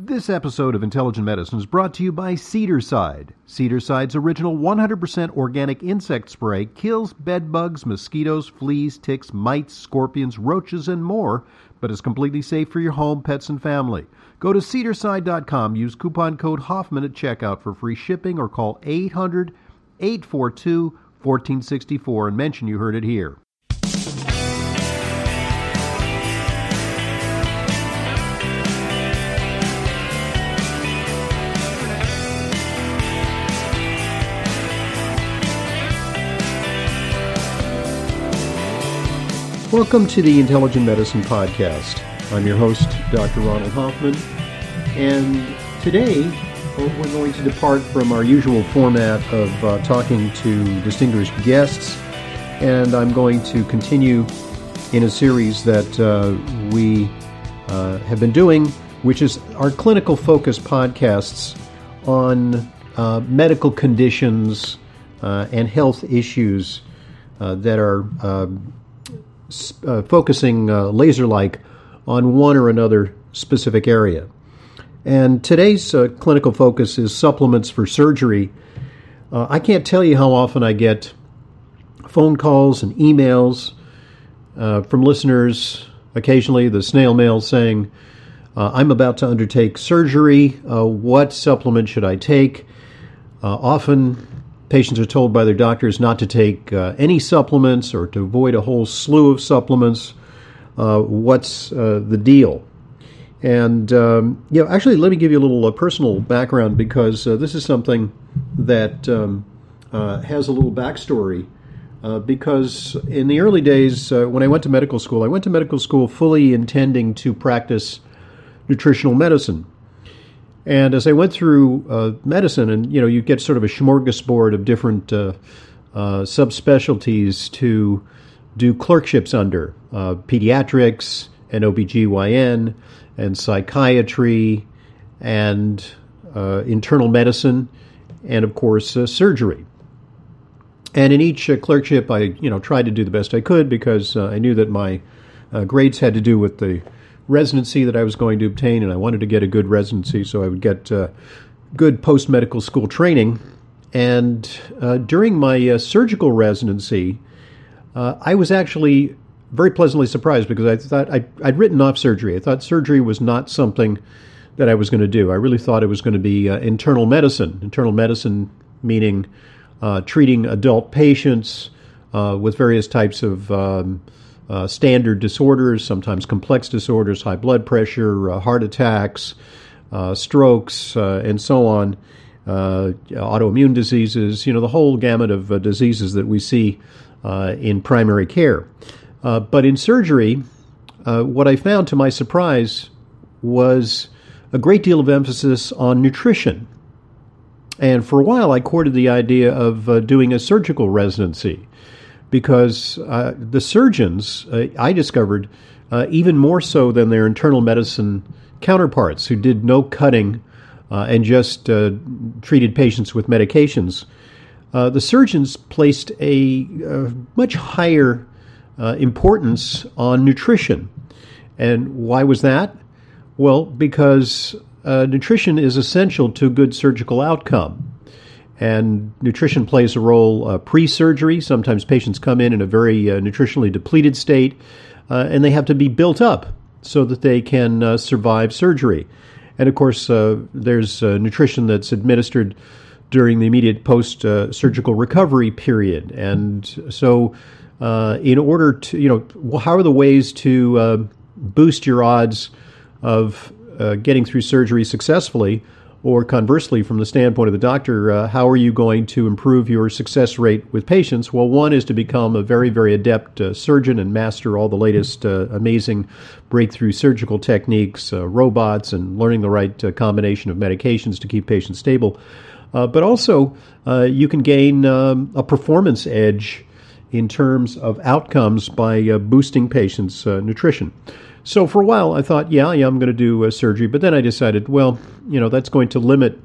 This episode of Intelligent Medicine is brought to you by Cedarside. Cedarside's original 100% organic insect spray kills bed bugs, mosquitoes, fleas, ticks, mites, scorpions, roaches, and more, but is completely safe for your home, pets, and family. Go to cedarside.com, use coupon code Hoffman at checkout for free shipping, or call 800-842-1464 and mention you heard it here. Welcome to the Intelligent Medicine Podcast. I'm your host, Dr. Ronald Hoffman, and today we're going to depart from our usual format of talking to distinguished guests, and I'm going to continue in a series that we have been doing, which is our clinical focus podcasts on medical conditions and health issues that are focusing laser-like on one or another specific area. And today's clinical focus is supplements for surgery. I can't tell you how often I get phone calls and emails from listeners, occasionally the snail mail saying, I'm about to undertake surgery, what supplement should I take? Often patients are told by their doctors not to take any supplements or to avoid a whole slew of supplements. What's the deal? And, actually, let me give you a little personal background, because this is something that has a little backstory. Because in the early days, when I went to medical school fully intending to practice nutritional medicine. And as I went through medicine, and you get sort of a smorgasbord of different subspecialties to do clerkships under: pediatrics and OBGYN and psychiatry and internal medicine and, of course, surgery. And in each clerkship, I tried to do the best I could, because I knew that my grades had to do with the residency that I was going to obtain, and I wanted to get a good residency, so I would get good post-medical school training. And during my surgical residency, I was actually very pleasantly surprised, because I thought I'd written off surgery. I thought surgery was not something that I was going to do. I really thought it was going to be internal medicine. Internal medicine meaning treating adult patients with various types of standard disorders, sometimes complex disorders, high blood pressure, heart attacks, strokes, and so on, autoimmune diseases, the whole gamut of diseases that we see in primary care. But in surgery, what I found, to my surprise, was a great deal of emphasis on nutrition. And for a while, I courted the idea of doing a surgical residency, because the surgeons, I discovered, even more so than their internal medicine counterparts, who did no cutting and just treated patients with medications, the surgeons placed a much higher importance on nutrition. And why was that? Well, because nutrition is essential to good surgical outcome. And nutrition plays a role pre-surgery. Sometimes patients come in a very nutritionally depleted state, and they have to be built up so that they can survive surgery. And of course, there's nutrition that's administered during the immediate post-surgical recovery period. And so in order to, how are the ways to boost your odds of getting through surgery successfully? Or conversely, from the standpoint of the doctor, how are you going to improve your success rate with patients? Well, one is to become a very, very adept surgeon and master all the latest amazing breakthrough surgical techniques, robots, and learning the right combination of medications to keep patients stable. But also, you can gain a performance edge in terms of outcomes by boosting patients' nutrition. So for a while, I thought, I'm going to do surgery. But then I decided, that's going to limit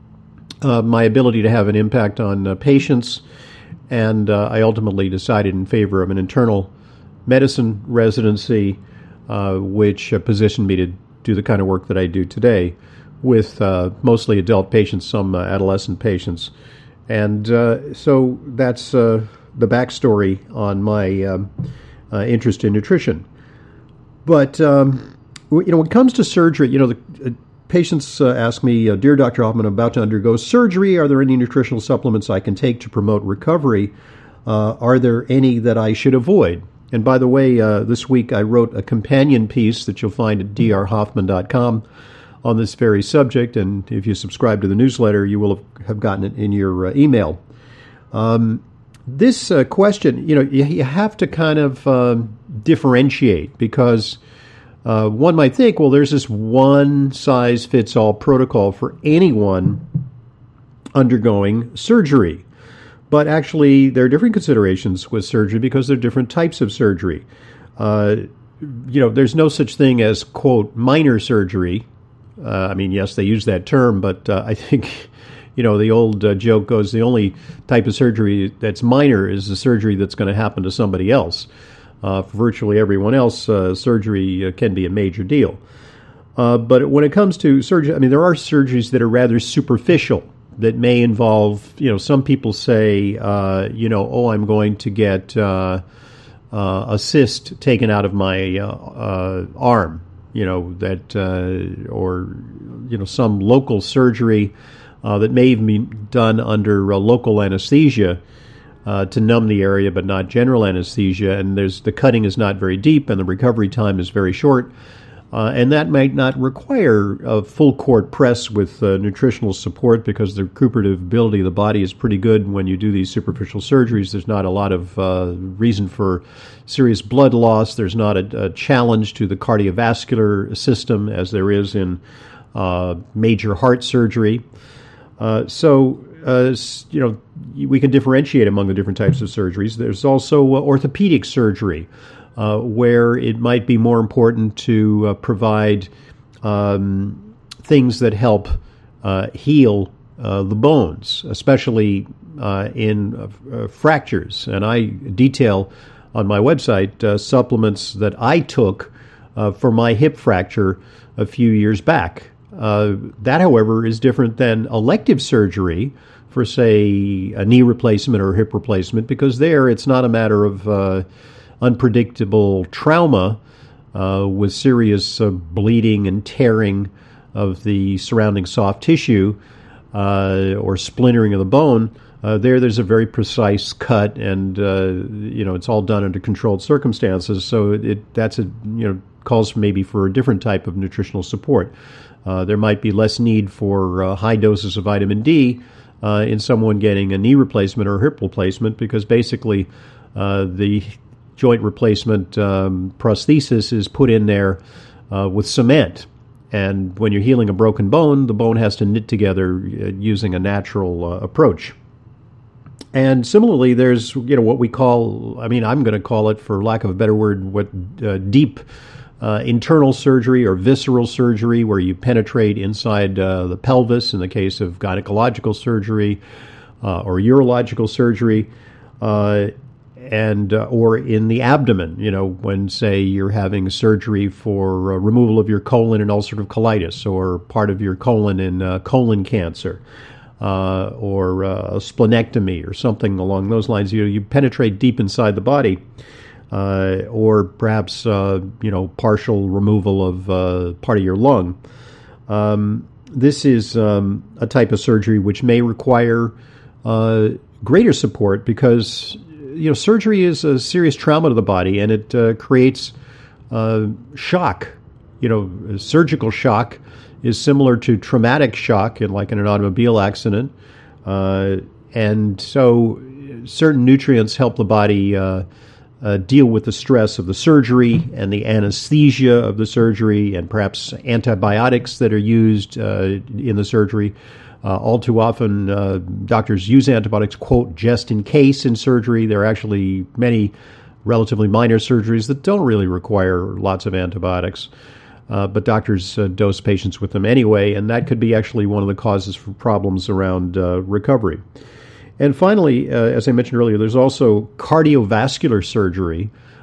my ability to have an impact on patients. And I ultimately decided in favor of an internal medicine residency, which positioned me to do the kind of work that I do today, with mostly adult patients, some adolescent patients. And so that's the backstory on my interest in nutrition. But, when it comes to surgery, the patients ask me, Dear Dr. Hoffman, I'm about to undergo surgery. Are there any nutritional supplements I can take to promote recovery? Are there any that I should avoid? And by the way, this week I wrote a companion piece that you'll find at drhoffman.com on this very subject. And if you subscribe to the newsletter, you will have gotten it in your email. This question, you have to kind of differentiate, because one might think, well, there's this one-size-fits-all protocol for anyone undergoing surgery. But actually, there are different considerations with surgery because there are different types of surgery. There's no such thing as, quote, minor surgery. Yes, they use that term, but I think, the old joke goes, the only type of surgery that's minor is the surgery that's going to happen to somebody else. For virtually everyone else, surgery can be a major deal. But when it comes to surgery, there are surgeries that are rather superficial, that may involve, some people say, I'm going to get a cyst taken out of my arm, or some local surgery that may even be done under local anesthesia to numb the area, but not general anesthesia. And the cutting is not very deep, and the recovery time is very short. And that might not require a full court press with nutritional support, because the recuperative ability of the body is pretty good when you do these superficial surgeries. There's not a lot of reason for serious blood loss. There's not a challenge to the cardiovascular system as there is in major heart surgery. We can differentiate among the different types of surgeries. There's also orthopedic surgery, where it might be more important to provide things that help heal the bones, especially in fractures. And I detail on my website supplements that I took for my hip fracture a few years back. That, however, is different than elective surgery for, say, a knee replacement or a hip replacement, because there it's not a matter of unpredictable trauma with serious bleeding and tearing of the surrounding soft tissue or splintering of the bone. There's a very precise cut, and it's all done under controlled circumstances. So that's calls maybe for a different type of nutritional support. There might be less need for high doses of vitamin D in someone getting a knee replacement or a hip replacement, because basically the joint replacement prosthesis is put in there with cement. And when you're healing a broken bone, the bone has to knit together using a natural approach. And similarly, there's what we call, I'm going to call it, for lack of a better word, deep internal surgery or visceral surgery, where you penetrate inside the pelvis in the case of gynecological surgery or urological surgery. Or in the abdomen, when, say, you're having surgery for removal of your colon in ulcerative colitis, or part of your colon in colon cancer, or a splenectomy or something along those lines. You penetrate deep inside the body, or perhaps, partial removal of part of your lung. This is a type of surgery which may require greater support, because surgery is a serious trauma to the body, and it creates shock. Surgical shock is similar to traumatic shock, like in an automobile accident. And so certain nutrients help the body deal with the stress of the surgery and the anesthesia of the surgery, and perhaps antibiotics that are used in the surgery. All too often, doctors use antibiotics, quote, just in case in surgery. There are actually many relatively minor surgeries that don't really require lots of antibiotics, but doctors dose patients with them anyway, and that could be actually one of the causes for problems around recovery. And finally, as I mentioned earlier, there's also cardiovascular surgery,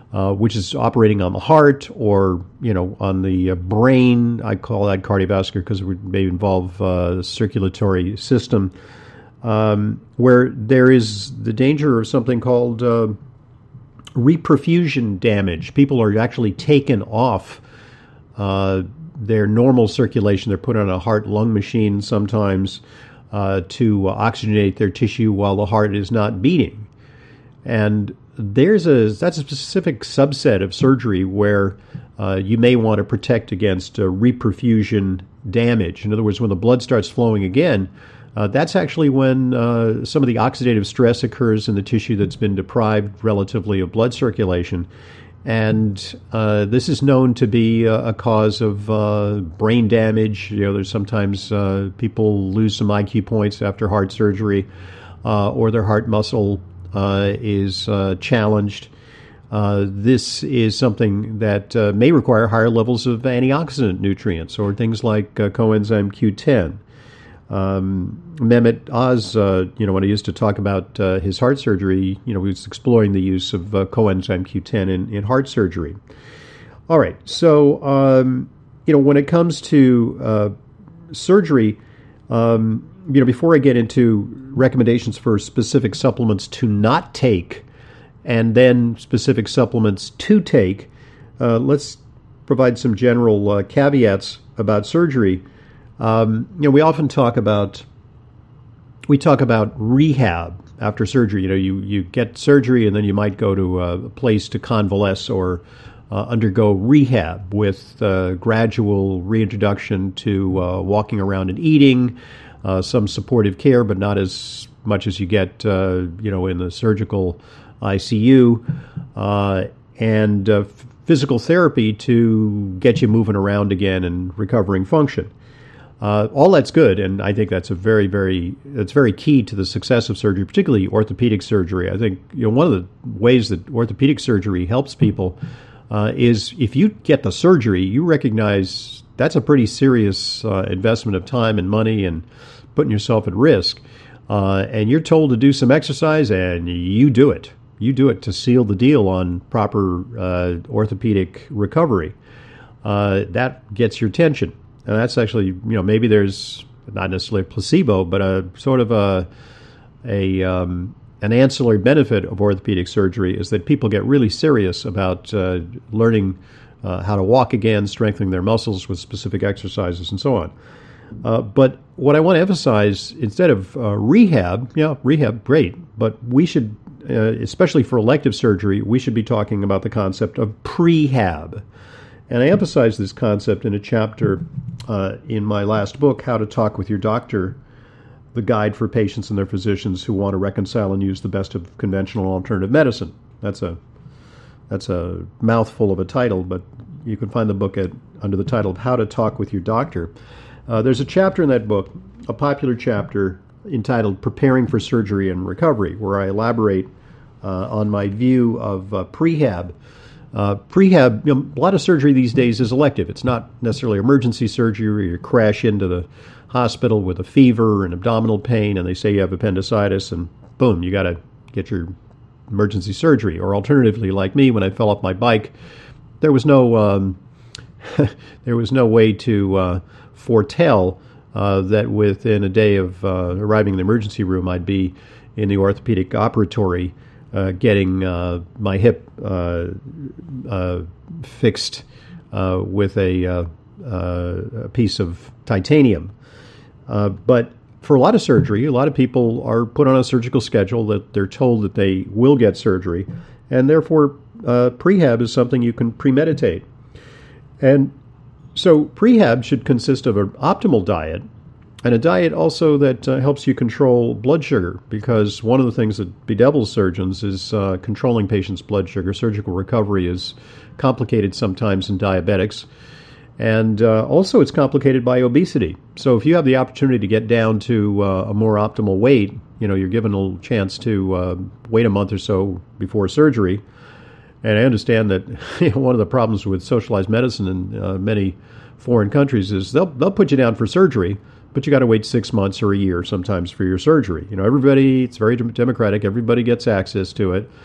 which is operating on the heart or, on the brain. I call that cardiovascular because it may involve the circulatory system, where there is the danger of something called reperfusion damage. People are actually taken off their normal circulation. They're put on a heart-lung machine sometimes to oxygenate their tissue while the heart is not beating. And that's a specific subset of surgery where you may want to protect against reperfusion damage. In other words, when the blood starts flowing again, that's actually when some of the oxidative stress occurs in the tissue that's been deprived relatively of blood circulation. And this is known to be a cause of brain damage. There's sometimes people lose some IQ points after heart surgery, or their heart muscle is challenged. This is something that may require higher levels of antioxidant nutrients or things like coenzyme Q10. Mehmet Oz, when he used to talk about his heart surgery, he was exploring the use of coenzyme Q10 in heart surgery. All right, so, when it comes to surgery, before I get into recommendations for specific supplements to not take and then specific supplements to take, let's provide some general caveats about surgery. We often talk about rehab after surgery. You get surgery and then you might go to a place to convalesce or undergo rehab with gradual reintroduction to walking around and eating, some supportive care, but not as much as you get, in the surgical ICU, and physical therapy to get you moving around again and recovering function. All that's good, and I think that's that's very key to the success of surgery, particularly orthopedic surgery. I think one of the ways that orthopedic surgery helps people is if you get the surgery, you recognize that's a pretty serious investment of time and money and putting yourself at risk. And you're told to do some exercise, and you do it. You do it to seal the deal on proper orthopedic recovery. That gets your attention. And that's actually, maybe there's not necessarily a placebo, but a sort of an ancillary benefit of orthopedic surgery is that people get really serious about learning how to walk again, strengthening their muscles with specific exercises, and so on. But what I want to emphasize, instead of rehab, rehab, great, but we should, especially for elective surgery, we should be talking about the concept of prehab. And I emphasize this concept in a chapter in my last book, How to Talk with Your Doctor, the guide for patients and their physicians who want to reconcile and use the best of conventional and alternative medicine. That's a mouthful of a title, but you can find the book under the title of How to Talk with Your Doctor. There's a chapter in that book, a popular chapter entitled Preparing for Surgery and Recovery, where I elaborate on my view of prehab. Prehab, a lot of surgery these days is elective. It's not necessarily emergency surgery where you crash into the hospital with a fever and abdominal pain and they say you have appendicitis and boom, you got to get your emergency surgery. Or alternatively, like me, when I fell off my bike, there was no way to foretell that within a day of arriving in the emergency room, I'd be in the orthopedic operatory getting my hip fixed with a piece of titanium. But for a lot of surgery, a lot of people are put on a surgical schedule that they're told that they will get surgery, and therefore prehab is something you can premeditate. And so prehab should consist of an optimal diet, and a diet also that helps you control blood sugar, because one of the things that bedevils surgeons is controlling patients' blood sugar. Surgical recovery is complicated sometimes in diabetics, and also it's complicated by obesity. So if you have the opportunity to get down to a more optimal weight, you're given a little chance to wait a month or so before surgery. And I understand that one of the problems with socialized medicine in many foreign countries is they'll put you down for surgery, but you got to wait 6 months or a year sometimes for your surgery. Everybody, it's very democratic. Everybody gets access to it.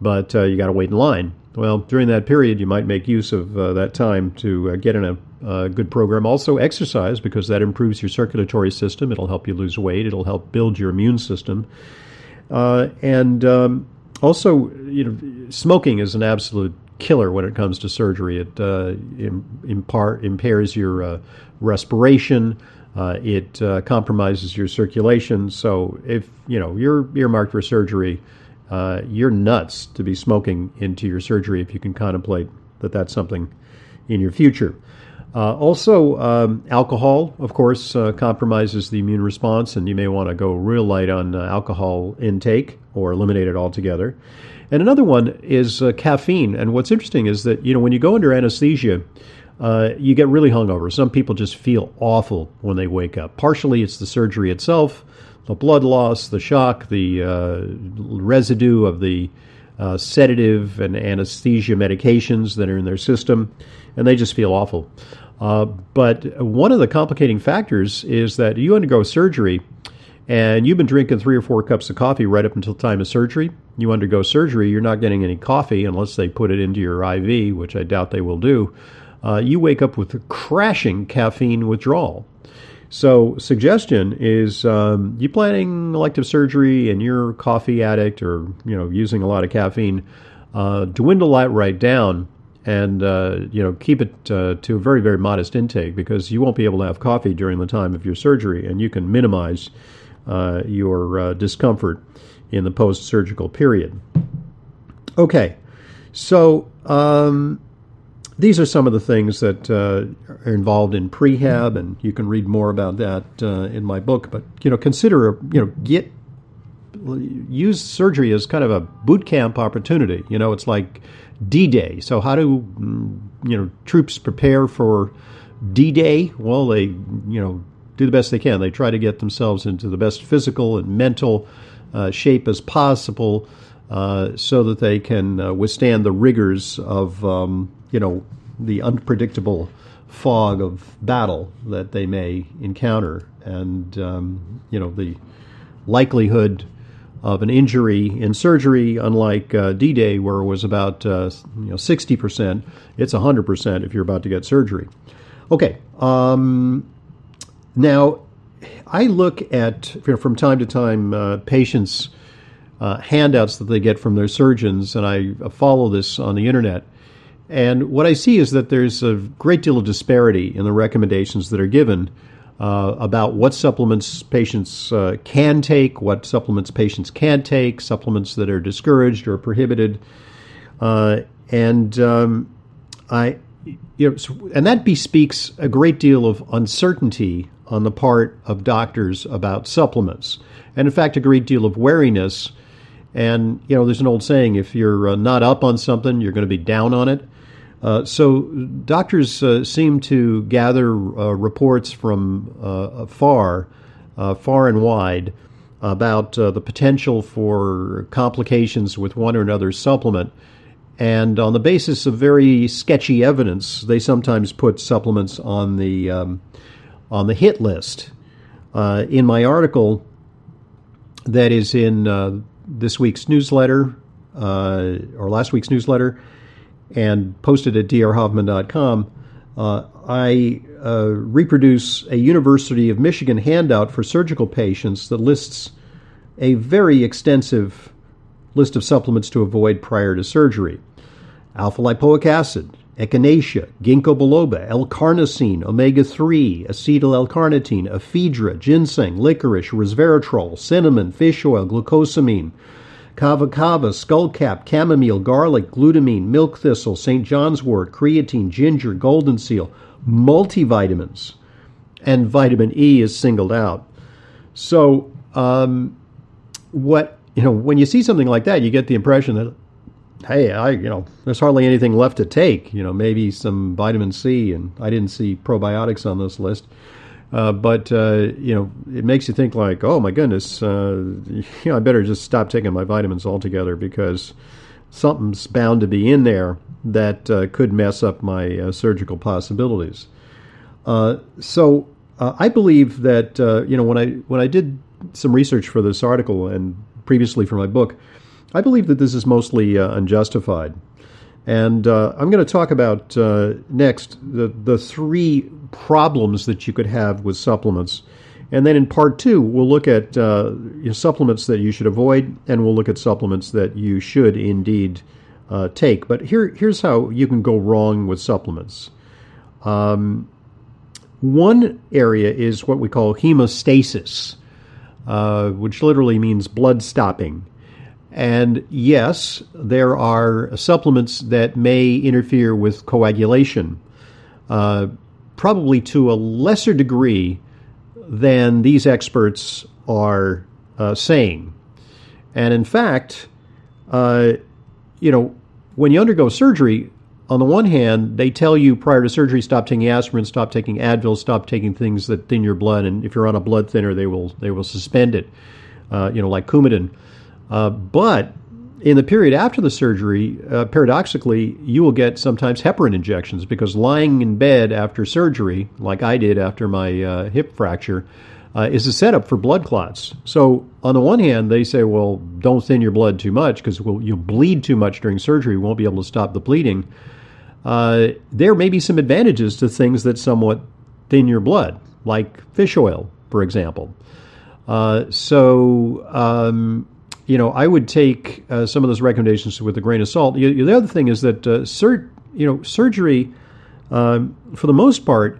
but you got to wait in line. Well, during that period, you might make use of that time to get in a good program. Also, exercise, because that improves your circulatory system. It'll help you lose weight. It'll help build your immune system. And also, smoking is an absolute killer when it comes to surgery. It impairs your respiration. It compromises your circulation. So if you're earmarked for surgery, you're nuts to be smoking into your surgery if you can contemplate that that's something in your future. Also, alcohol, of course, compromises the immune response, and you may want to go real light on alcohol intake or eliminate it altogether. And another one is caffeine. And what's interesting is that, when you go under anesthesia, you get really hungover. Some people just feel awful when they wake up. Partially, it's the surgery itself, the blood loss, the shock, the residue of the sedative and anesthesia medications that are in their system, and they just feel awful. But one of the complicating factors is that you undergo surgery, and you've been drinking 3 or 4 cups of coffee right up until the time of surgery. You undergo surgery, you're not getting any coffee unless they put it into your IV, which I doubt they will do. You wake up with a crashing caffeine withdrawal. So suggestion is you planning elective surgery and you're a coffee addict or using a lot of caffeine, dwindle that right down and keep it to a very, very modest intake, because you won't be able to have coffee during the time of your surgery, and you can minimize your discomfort in the post-surgical period. Okay, so these are some of the things that are involved in prehab, and you can read more about that in my book. But consider use surgery as kind of a boot camp opportunity. It's like D-Day. So how do troops prepare for D-Day? Well, they do the best they can. They try to get themselves into the best physical and mental shape as possible, so that they can withstand the rigors of the unpredictable fog of battle that they may encounter, and the likelihood of an injury in surgery, unlike D-Day, where it was about 60%, it's 100% if you're about to get surgery. Okay, now I look at from time to time patients' handouts that they get from their surgeons, and I follow this on the internet. And what I see is that there's a great deal of disparity in the recommendations that are given about what supplements patients can take, what supplements patients can't take, supplements that are discouraged or prohibited, and that bespeaks a great deal of uncertainty on the part of doctors about supplements, and in fact a great deal of wariness. And there's an old saying: if you're not up on something, you're going to be down on it. So doctors seem to gather reports from far and wide about the potential for complications with one or another supplement. And on the basis of very sketchy evidence, they sometimes put supplements on the hit list. In my article that is in this week's newsletter, or last week's newsletter, and posted at drhoffman.com, I reproduce a University of Michigan handout for surgical patients that lists a very extensive list of supplements to avoid prior to surgery. Alpha-lipoic acid, echinacea, ginkgo biloba, L-carnosine, omega-3, acetyl L-carnitine, ephedra, ginseng, licorice, resveratrol, cinnamon, fish oil, glucosamine, kava kava, skullcap, chamomile, garlic, glutamine, milk thistle, St. John's wort, creatine, ginger, golden seal, multivitamins, and vitamin E is singled out. So, when you see something like that, you get the impression that, hey, there's hardly anything left to take. Maybe some vitamin C, and I didn't see probiotics on this list. But it makes you think like, oh my goodness, I better just stop taking my vitamins altogether, because something's bound to be in there that could mess up my surgical possibilities. So I believe that when I did some research for this article and previously for my book, I believe that this is mostly unjustified. And I'm going to talk about next the three problems that you could have with supplements. And then in part two, we'll look at supplements that you should avoid, and we'll look at supplements that you should indeed take. But here's how you can go wrong with supplements. One area is what we call hemostasis, which literally means blood stopping. And yes, there are supplements that may interfere with coagulation, probably to a lesser degree than these experts are saying. And in fact, when you undergo surgery, on the one hand, they tell you prior to surgery, stop taking aspirin, stop taking Advil, stop taking things that thin your blood, and if you're on a blood thinner, they will suspend it, like Coumadin. But in the period after the surgery, paradoxically, you will get sometimes heparin injections because lying in bed after surgery, like I did after my hip fracture, is a setup for blood clots. So on the one hand, they say, well, don't thin your blood too much because you'll bleed too much during surgery. You won't be able to stop the bleeding. There may be some advantages to things that somewhat thin your blood, like fish oil, for example. I would take some of those recommendations with a grain of salt. The other thing is that surgery, for the most part,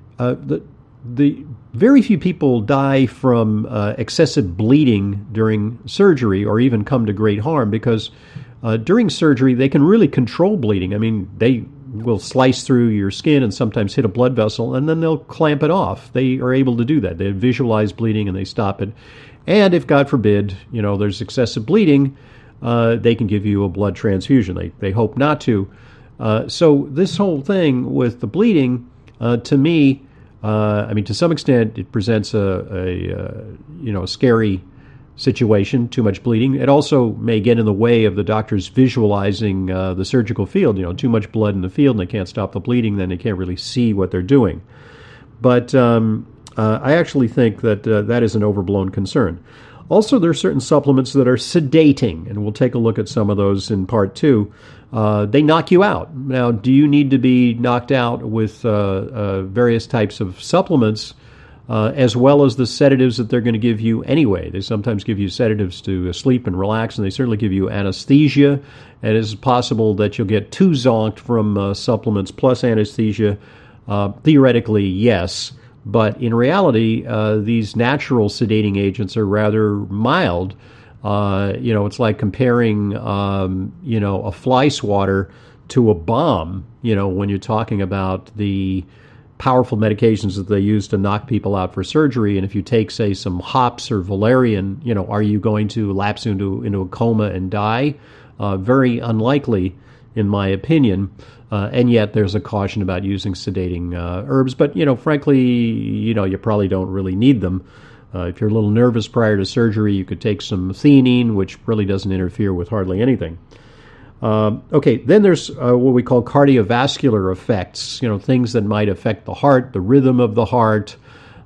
the very few people die from excessive bleeding during surgery or even come to great harm because during surgery they can really control bleeding. I mean, they will slice through your skin and sometimes hit a blood vessel, and then they'll clamp it off. They are able to do that. They visualize bleeding and they stop it. And if, God forbid, there's excessive bleeding, they can give you a blood transfusion. They hope not to. So this whole thing with the bleeding, to me, to some extent, it presents a scary situation, too much bleeding. It also may get in the way of the doctors visualizing the surgical field. Too much blood in the field and they can't stop the bleeding, then they can't really see what they're doing. But I actually think that that is an overblown concern. Also, there are certain supplements that are sedating, and we'll take a look at some of those in part two. They knock you out. Now, do you need to be knocked out with various types of supplements as well as the sedatives that they're going to give you anyway? They sometimes give you sedatives to sleep and relax, and they certainly give you anesthesia. And it is possible that you'll get too zonked from supplements plus anesthesia. Theoretically, yes. But in reality, these natural sedating agents are rather mild. It's like comparing, a fly swatter to a bomb, when you're talking about the powerful medications that they use to knock people out for surgery. And if you take, say, some hops or valerian, are you going to lapse into a coma and die? Very unlikely, in my opinion. And yet there's a caution about using sedating herbs. But, frankly, you probably don't really need them. If you're a little nervous prior to surgery, you could take some theanine, which really doesn't interfere with hardly anything. Then there's what we call cardiovascular effects, things that might affect the heart, the rhythm of the heart,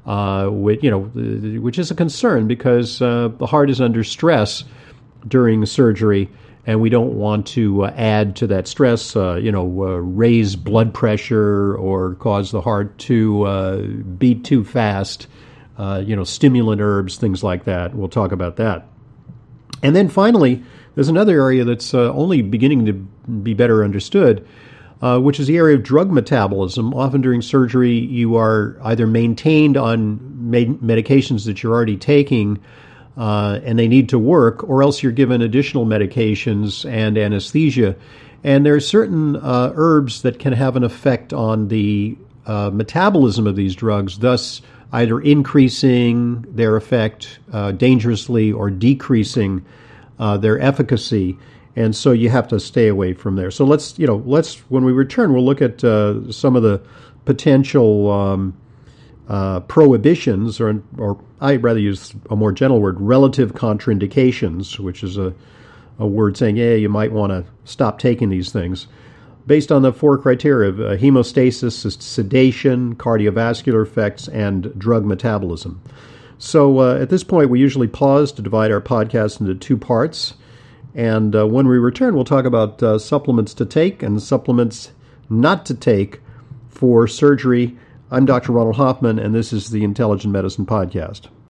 which is a concern because the heart is under stress during surgery. And we don't want to add to that stress, raise blood pressure or cause the heart to beat too fast, stimulant herbs, things like that. We'll talk about that. And then finally, there's another area that's only beginning to be better understood, which is the area of drug metabolism. Often during surgery, you are either maintained on medications that you're already taking, and they need to work, or else you're given additional medications and anesthesia. And there are certain herbs that can have an effect on the metabolism of these drugs, thus either increasing their effect dangerously or decreasing their efficacy. And so you have to stay away from there. So let's when we return, we'll look at some of the potential prohibitions, or I'd rather use a more gentle word, relative contraindications, which is a word saying, you might want to stop taking these things, based on the four criteria of hemostasis, sedation, cardiovascular effects, and drug metabolism. So at this point, we usually pause to divide our podcast into two parts. And when we return, we'll talk about supplements to take and supplements not to take for surgery. I'm Dr. Ronald Hoffman, and this is the Intelligent Medicine Podcast.